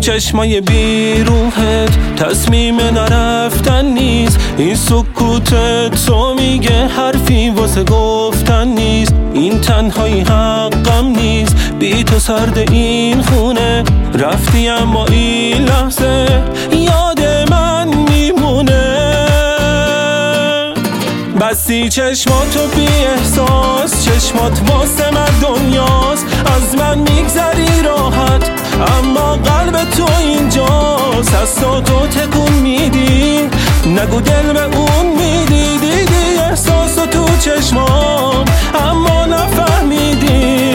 چشمای بیروحت تصمیم نرفتن نیست. این سکوت تو میگه حرفی واسه گفتن نیست. این تنهایی حقم نیست، بی تو سرد این خونه. رفتی اما این لحظه یاد من میمونه. بستی چشماتو بی احساس، چشمات واسه من دنیاست. از من میگذری راحت اما قلب تو اینجاست. دستاتو تکون میدی، نگو دل به اون میدی. دیدی احساسو تو چشمام اما نفهمیدی.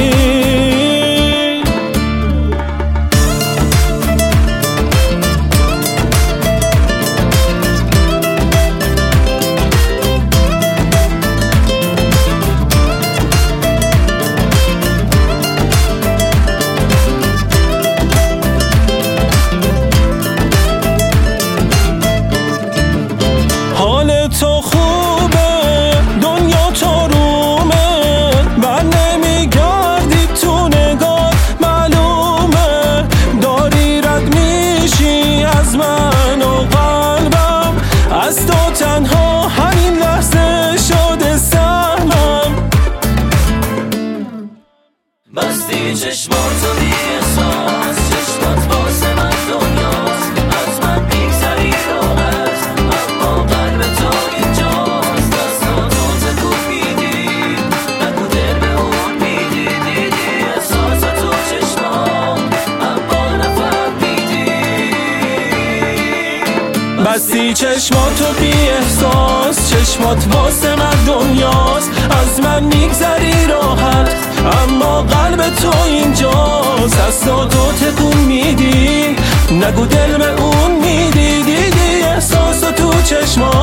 تو خوبه، دنیا تو رومه، بر نمیگردی تو نگاه معلومه. داری رد میشی از من و قلبم، از تو تنها همین لحظه شده سهمم. بستی چشماتو بی احساس، چشمات واسه من دنیاست. از من میگذری راحت اما قلب تو اینجاست. دستاتو تکون میدی، نگو دل به اون میدی. دیدی احساسات تو چشمام اما نفهمیدی. بستی چشماتو بی احساس، چشمات واسه من دنیاست. از من میگذری راحت اما قلب تو اینجاست. دستاتو تکون میدی، نگو دل به اون میدی. دیدی احساسو تو چشمات